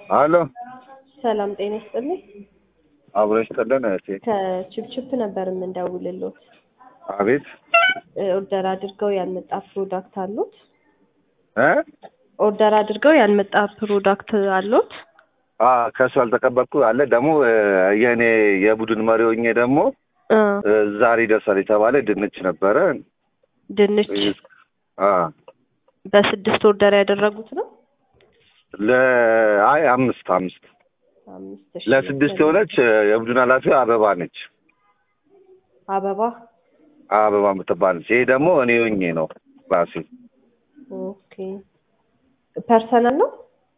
አሎ ሰላም ጤና ይስጥልኝ። አብረሽ ተደነ እሺ። ከቺፕቺፕ ነበር የምንደውልልዎት። አቤት። ኦርደር አድርገው ያልመጣ ፕሮዳክት አሉት? እ ኦርደር አድርገው ያልመጣ ፕሮዳክት አሉት? ከሱ አልተቀበልኩ አለ ደግሞ የኔ የቡድን መሪ ሆኜ ደግሞ ዛሬ ይደርሳል የተባለ ድንች ነበረ። ድንች በ6 ኦርደር ያደረጉት ነው? ለአይ አምስት ለስድስት የሆነች የቡድን ኃላፊው አበባ ነች። አበባ የምትባል ነች። ይሄ ደግሞ እኔ ሆኜ ነው ራሴ። ኦኬ ፐርሰናል ነው?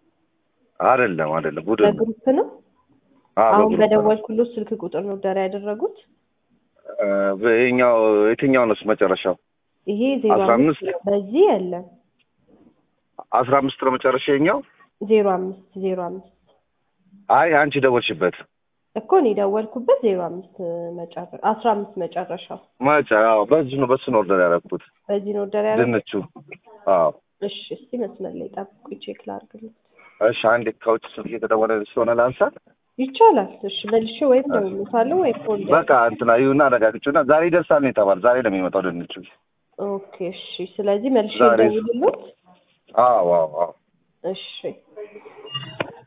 አይደለም ቡድን በግሩፕ ነው። አሁን በደወልኩልዎት ስልክ ቁጥር ነው ኦርደር ያደረጉት? የትኛው ነው መጨረሻው? ይሄ 05 በዚህ የለም። 15 ነው መጨረሻው? 05 አይ አንቺ ደወልሽበት እኮ እኔ ደወልኩበት 05 መጨረሻ 15 መጨረሻው በሱ ነው ኦርደር ያደረኩት። በዚህ ነው ኦርደር ያደረኩት ድንቹ። እሺ እስቲ መስመር ላይ ጠብቁኝ ቼክ ላድርግልኝ። እሺ አንዴ ከውጭ ስልክ እየተደወለ ስለሆነ ላንሳ ይቻላል? እሺ መልሼ ወይም ደውልልዎታለሁ ወይ ፎልድ በቃ እንትና ይሁንና አረጋግጬና ዛሬ ይደርሳል ነው የተባለው። ዛሬ ነው የሚመጣው ድንቹ። ኦኬ እሺ። ስለዚህ መልሼ ደውልልዎት? አዎ እሺ